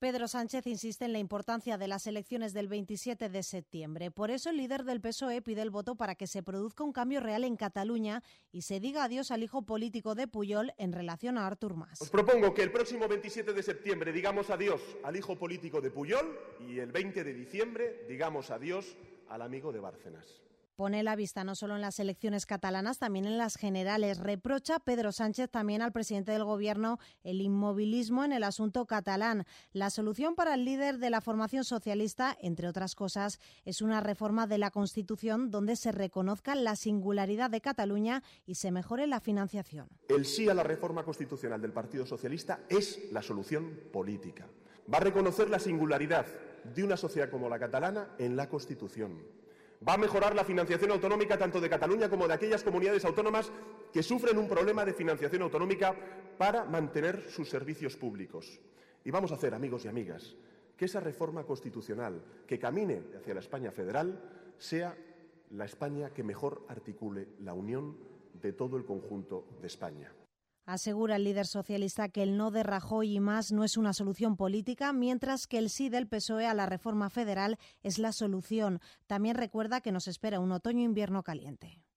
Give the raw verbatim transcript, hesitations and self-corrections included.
Pedro Sánchez insiste en la importancia de las elecciones del veintisiete de septiembre. Por eso el líder del P S O E pide el voto para que se produzca un cambio real en Cataluña y se diga adiós al hijo político de Pujol en relación a Artur Mas. Os propongo que el próximo veintisiete de septiembre digamos adiós al hijo político de Pujol y el veinte de diciembre digamos adiós al amigo de Bárcenas. Pone la vista no solo en las elecciones catalanas, también en las generales. Reprocha Pedro Sánchez también al presidente del Gobierno el inmovilismo en el asunto catalán. La solución para el líder de la formación socialista, entre otras cosas, es una reforma de la Constitución donde se reconozca la singularidad de Cataluña y se mejore la financiación. El sí a la reforma constitucional del Partido Socialista es la solución política. Va a reconocer la singularidad de una sociedad como la catalana en la Constitución. Va a mejorar la financiación autonómica tanto de Cataluña como de aquellas comunidades autónomas que sufren un problema de financiación autonómica para mantener sus servicios públicos. Y vamos a hacer, amigos y amigas, que esa reforma constitucional que camine hacia la España federal sea la España que mejor articule la unión de todo el conjunto de España. Asegura el líder socialista que el no de Rajoy y Mas no es una solución política, mientras que el sí del P S O E a la reforma federal es la solución. También recuerda que nos espera un otoño-invierno caliente.